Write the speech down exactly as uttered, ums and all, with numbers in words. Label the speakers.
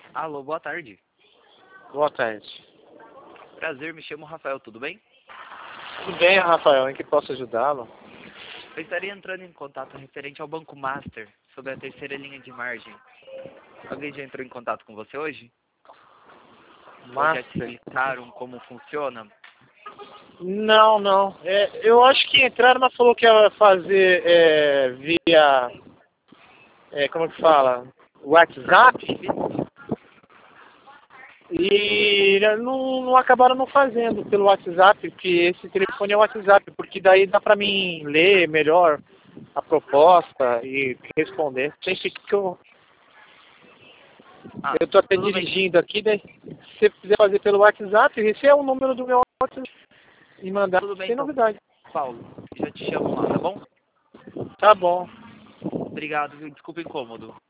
Speaker 1: Alô, boa tarde.
Speaker 2: Boa tarde.
Speaker 1: Prazer, me chamo Rafael, tudo bem?
Speaker 2: Tudo bem, Rafael? Em que posso ajudá-lo?
Speaker 1: Eu estaria entrando em contato referente ao Banco Master, sobre a terceira linha de margem. Alguém já entrou em contato com você hoje? Ou já te
Speaker 2: Master?
Speaker 1: explicaram como funciona?
Speaker 2: Não, não. É, eu acho que entraram, mas falou que ia fazer é, via... É, como que fala? WhatsApp. E não, não acabaram não fazendo pelo WhatsApp, porque esse telefone é o WhatsApp, porque daí dá pra mim ler melhor a proposta e responder. Sempre que eu...
Speaker 1: Ah,
Speaker 2: Eu tô até
Speaker 1: tudo bem.
Speaker 2: dirigindo aqui, daí se você quiser fazer pelo WhatsApp, esse é o número do meu WhatsApp e mandar
Speaker 1: Tudo bem
Speaker 2: sem
Speaker 1: então,
Speaker 2: novidade.
Speaker 1: Paulo. Já te chamo lá, tá bom?
Speaker 2: Tá bom.
Speaker 1: Obrigado, viu? Desculpa o incômodo.